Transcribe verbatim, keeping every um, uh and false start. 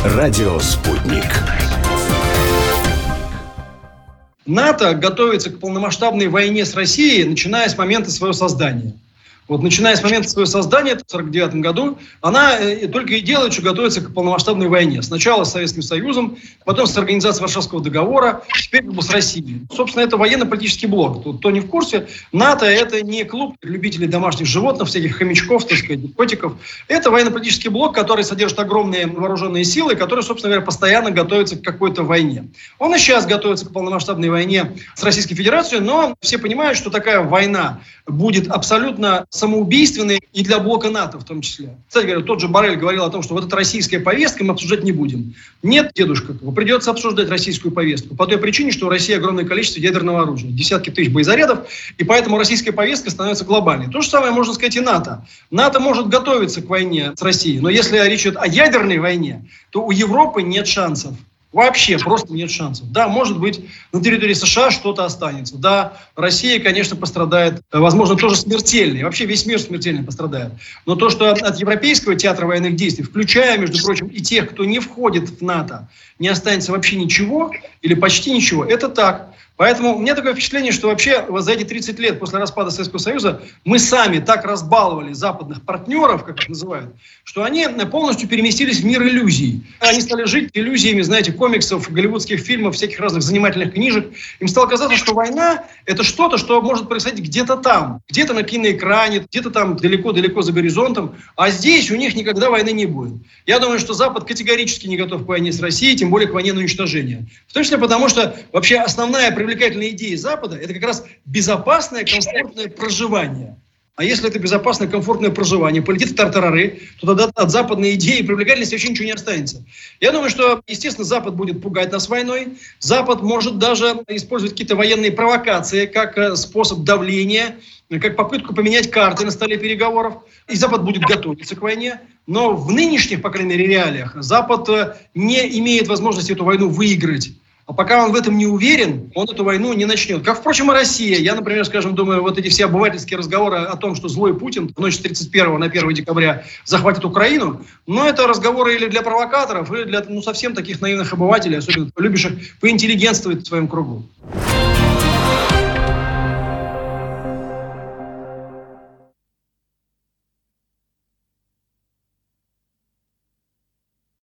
Радио «Спутник». НАТО готовится к полномасштабной войне с Россией, начиная с момента своего создания. Вот, начиная с момента своего создания, в сорок девятом году, она э, только и делает, что готовится к полномасштабной войне. Сначала с Советским Союзом, потом с Организацией Варшавского договора, теперь как бы с Россией. Собственно, это военно-политический блок. Тут, кто не в курсе, НАТО — это не клуб любителей домашних животных, всяких хомячков, так сказать, котиков. Это военно-политический блок, который содержит огромные вооруженные силы, который, собственно говоря, постоянно готовится к какой-то войне. Он и сейчас готовится к полномасштабной войне с Российской Федерацией, но все понимают, что такая война будет абсолютно самоубийственной и для блока НАТО в том числе. Кстати говоря, тот же Боррель говорил о том, что вот эта российская повестка мы обсуждать не будем. Нет, дедушка, придется обсуждать российскую повестку. По той причине, что у России огромное количество ядерного оружия. Десятки тысяч боезарядов, и поэтому российская повестка становится глобальной. То же самое можно сказать и НАТО. НАТО может готовиться к войне с Россией, но если речь идет о ядерной войне, то у Европы нет шансов. Вообще просто нет шансов. Да, может быть, на территории США что-то останется. Да, Россия, конечно, пострадает, возможно, тоже смертельно. И вообще весь мир смертельно пострадает. Но то, что от европейского театра военных действий, включая, между прочим, и тех, кто не входит в НАТО, не останется вообще ничего или почти ничего, это так. Поэтому у меня такое впечатление, что вообще вот за эти тридцать лет после распада Советского Союза мы сами так разбаловали западных партнеров, как их называют, что они полностью переместились в мир иллюзий. Они стали жить иллюзиями, знаете, комиксов, голливудских фильмов, всяких разных занимательных книжек. Им стало казаться, что война — это что-то, что может происходить где-то там, где-то на киноэкране, где-то там далеко-далеко за горизонтом, а здесь у них никогда войны не будет. Я думаю, что Запад категорически не готов к войне с Россией, тем более к войне на уничтожение. В том числе потому, что вообще основная привлекательная идея Запада — это как раз безопасное, комфортное проживание. А если это безопасное, комфортное проживание полетит в тартарары, то тогда от западной идеи и привлекательности вообще ничего не останется. Я думаю, что, естественно, Запад будет пугать нас войной. Запад может даже использовать какие-то военные провокации как способ давления, как попытку поменять карты на столе переговоров. И Запад будет готовиться к войне. Но в нынешних, по крайней мере, реалиях Запад не имеет возможности эту войну выиграть. А пока он в этом не уверен, он эту войну не начнет. Как, впрочем, и Россия. Я, например, скажем, думаю, вот эти все обывательские разговоры о том, что злой Путин в ночь с тридцать первого на первое декабря захватит Украину, но это разговоры или для провокаторов, или для ну, совсем таких наивных обывателей, особенно любящих поинтеллигентствовать в своем кругу.